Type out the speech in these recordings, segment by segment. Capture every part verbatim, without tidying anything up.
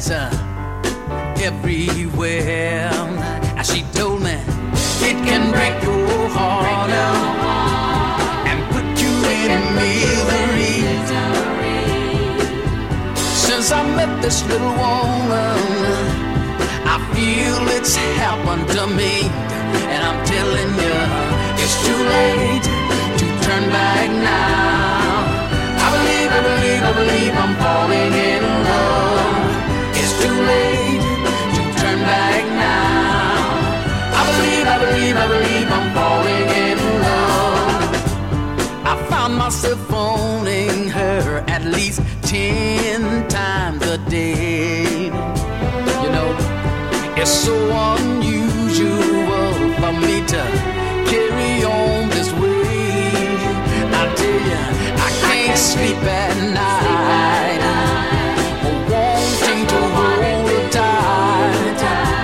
lights uh, everywhere. And she told me it can break your heart uh, and put you in misery. Since I met this little woman, I feel it's happened to me. And I'm telling you, it's too late to turn back now. I believe, I believe, I believe I'm falling in love. It's too late to turn back now. I believe, I believe, I believe I'm falling in love. I found myself phoning her at least ten times a day. You know, it's so unusual for me to carry on this way. I tell you, I can't sleep at night, wanting to hold her tight.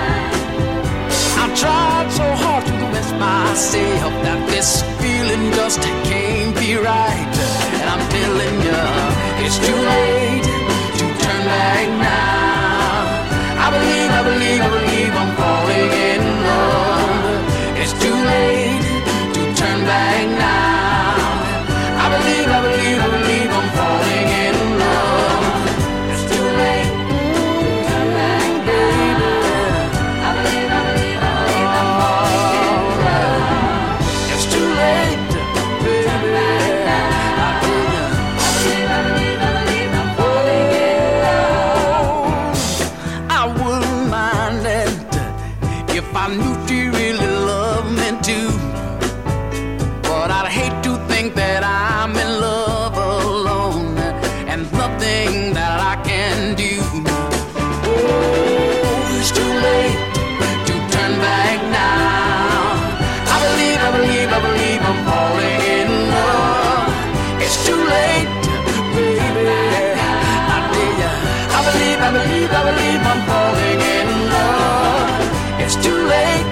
I tried so hard to convince myself that this feeling just can't be right. And I'm telling you, it's too late to turn back now. I believe, I believe, I believe I'm falling in love. It's too late to turn back now. I believe, I believe, I believe I'm falling in love. It's too late to turn back, baby. I believe, I believe, I believe I'm falling in love. It's too late, baby. I tell you, I believe, I believe, I believe I'm falling in love. I wouldn't mind it if I knew she really loved me too. But I'd hate to think that I'm in love alone and nothing that I can do. Oh, it's too late to turn back now. I believe, I believe, I believe I'm falling in love. It's too late, baby. I tell ya, I believe, I believe, I believe I'm falling in love. It's too late